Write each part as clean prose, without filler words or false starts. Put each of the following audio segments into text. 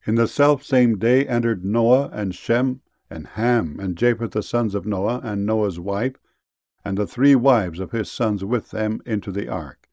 In the selfsame day entered Noah, and Shem, and Ham, and Japheth the sons of Noah, and Noah's wife, and the 3 wives of his sons with them into the ark.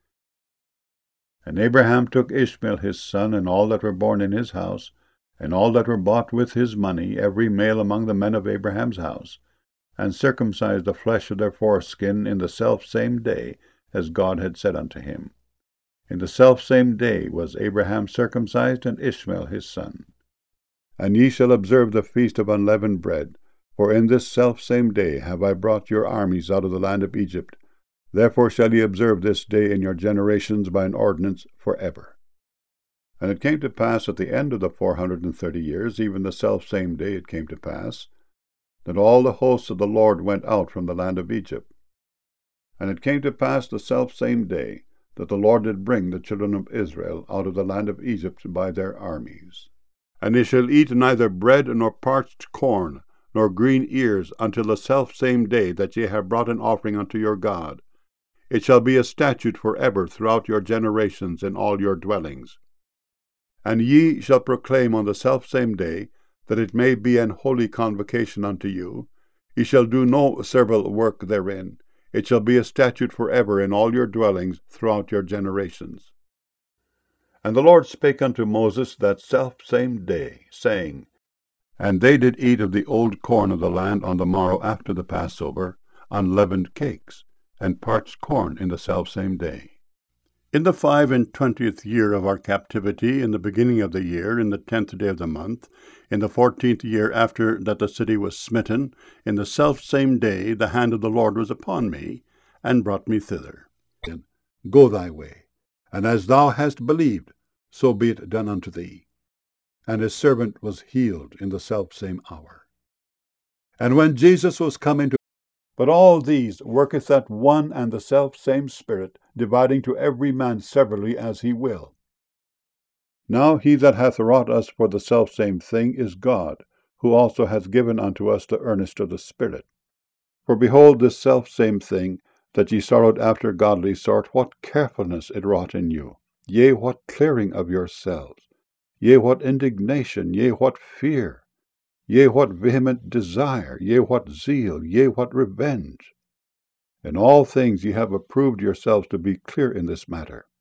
And Abraham took Ishmael his son, and all that were born in his house, and all that were bought with his money, every male among the men of Abraham's house, and circumcised the flesh of their foreskin in the selfsame day, as God had said unto him. In the selfsame day was Abraham circumcised, and Ishmael his son. And ye shall observe the feast of unleavened bread, for in this selfsame day have I brought your armies out of the land of Egypt. Therefore shall ye observe this day in your generations by an ordinance for ever. And it came to pass at the end of the 430 years, even the selfsame day it came to pass, that all the hosts of the Lord went out from the land of Egypt. And it came to pass the selfsame day that the Lord did bring the children of Israel out of the land of Egypt by their armies. And they shall eat neither bread nor parched corn, nor green ears, until the selfsame day that ye have brought an offering unto your God. It shall be a statute for ever throughout your generations in all your dwellings. And ye shall proclaim on the selfsame day, that it may be an holy convocation unto you. Ye shall do no servile work therein. It shall be a statute for ever in all your dwellings throughout your generations. And the Lord spake unto Moses that selfsame day, saying, And they did eat of the old corn of the land on the morrow after the Passover, unleavened cakes, and parched corn in the selfsame day. In the 25th year of our captivity, in the beginning of the year, in the 10th day of the month, in the 14th year after that the city was smitten, in the selfsame day the hand of the Lord was upon me, and brought me thither. Go thy way, and as thou hast believed, so be it done unto thee. And his servant was healed in the selfsame hour. And when Jesus was come into But all these worketh that one and the selfsame Spirit, dividing to every man severally as he will. Now he that hath wrought us for the selfsame thing is God, who also hath given unto us the earnest of the Spirit. For behold, this selfsame thing, that ye sorrowed after godly sort, what carefulness it wrought in you! Yea, what clearing of yourselves! Yea, what indignation! Yea, what fear! Yea, what vehement desire! Yea, what zeal! Yea, what revenge! In all things ye have approved yourselves to be clear in this matter.